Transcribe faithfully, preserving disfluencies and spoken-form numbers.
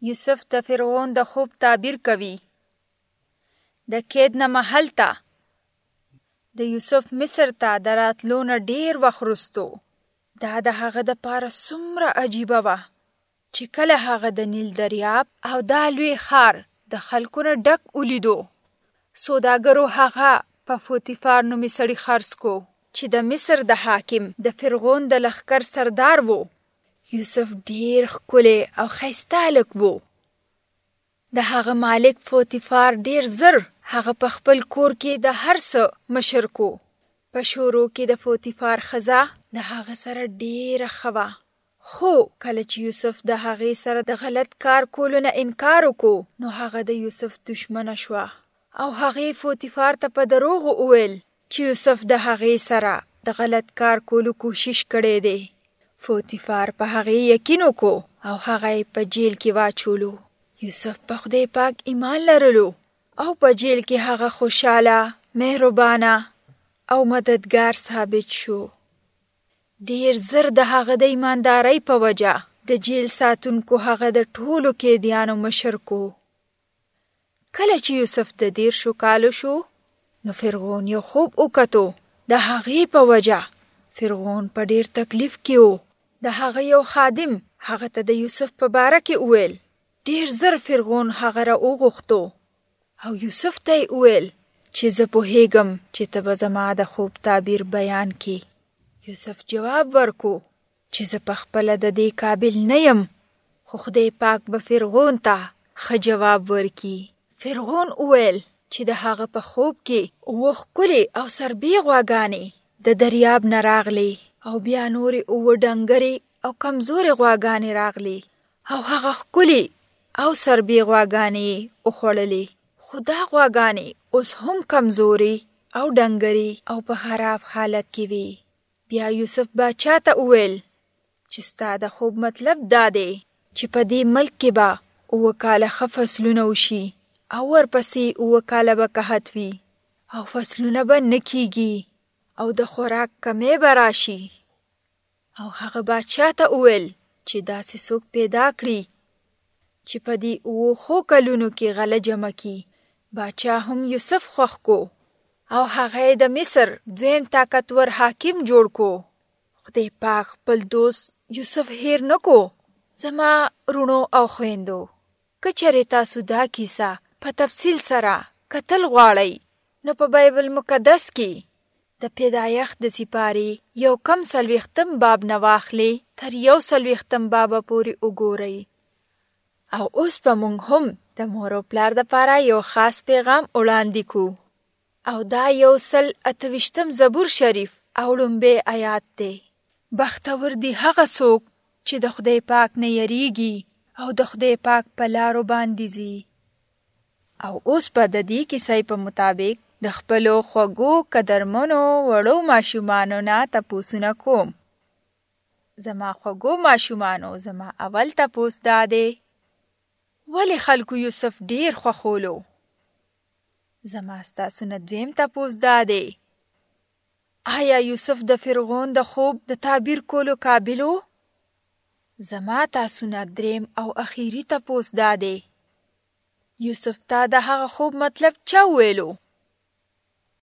یوسف د فرعون د خوب تعبیر کوي. د کید نه محل ته د یوسف مصر ته د راتلو نه ډیر وخت وروستو. دا د هغه د پاره څومره عجیبه وه چې کله هغه د نیل دریاب او دا لوی ښار د خلکو نه ډک ولیدو. سوداګرو هغه په پوتیفار نومې سړي خرڅ کو چې د مصر د حاکم د فرعون د لښکر سردار و. یوسف ډیر ښکلی او ښایسته هلک و. د هغه مالک پوتیفار ډیر زر هغه په خپل کور کې د هر څه مشر کو. په شورو کې د پوتیفار ښځه د هغه سره ډیره ښه وه. خو کله چې یوسف د هغې سره د غلط کار کولو نه انکار وکړو نو هغه د یوسف دشمنه شوه او هغې پوتیفار ته په دروغو وویل چې یوسف د هغې سره د غلط کار کولو کوشش کړی دی. پوتیفار په هغې یقین وکړو او هغه یې په جیل کې واچولو. یوسف په خدای پاک ایمان لرلو او په جیل کې هغه خوشاله، مهربانه او مددگار ثابت شو. ډیر زر د هغه د ایماندارۍ په وجه د جیل ساتونکو هغه د ټولو قیدیانو مشر کو. کله چې یوسف د دیرشو کالو شو نو فرعون یو خوب وکتو. د هغې په وجه فرعون په ډیر تکلیف کې و. د هغه یو خادم هغه ته د یوسف په باره کې وویل. ډیر زر فرعون هغه را وغوښتو او یوسف ته یې وویل چې زه پوهیږم چې ته به زما د خوب تعبیر بیان کړې. یوسف جواب ورکو چې زه پخپله د دې قابل نه یم، خو خدای پاک به فرعون ته ښه جواب ورکړي. فرعون وویل چې د هغه په خوب کې اووه ښکلې او سربې غواګانې د دریاب نه راغلې او بیا نورې اووه ډنګرې او کمزورې غواګانې راغلې او هغه ښکلې او سربې غواګانې یې وخوړلې. خو دا غواګانې اوس هم کمزورې او ډنګرې او په خراب حالت کې وې. بیا یوسف باچا ته وویل چې ستا د خوب مطلب دا دی چې په دې ملک کې به اووه کاله ښه فصلونه وشي او ورپسې اووه کاله به قحط وي او فصلونه به نه کیږي او د خوراک کمی به راشي. او هغه باچا ته وویل چې داسې څوک پیدا کړي چې په دې اووه ښو کلونو کې غله جمع کړي. باچا هم یوسف خوښ کو او هغه یې د مصر دویم طاقتور حاکم جوړ کو. خدای پاک خپل دوست یوسف هیر نه کو. زما رونو او خویندو، که چېرې تاسو دا کیسه په تفصیل سره کتل غواړئ نو په بایبل مقدس کې د پیدایښت د سپارې یو کم څلوېښتم باب نه واخلئ تر یو څلوېښتم بابه پورې وګورئ. او اوس به موږ هم د مور او پلار دپاره یو خاص پیغام وړاندې کو. او دا یو سل اته ویشتم زبور شریف او لومبی آیات دی. بختور دی هغه څوک چې د خدای پاک نه یریږي او د خدای پاک په لارو باندې ځي. او اوس به د دې کیسې په مطابق د خپلو خوږو قدرمنو وړو ماشومانو نه تپوسونه کوم. زما خوږو ماشومانو، زما اول تپوس دا دی ولې خلکو یوسف ډیر خوښولو؟ زما ستاسو نه دویم تپوس دا دی آیا یوسف د فرعون د خوب د تعبیر کولو قابل و؟ زما تاسو نه دریم او اخیری تپوس دا دی یوسف ته د هغه خوب مطلب چا وویلو؟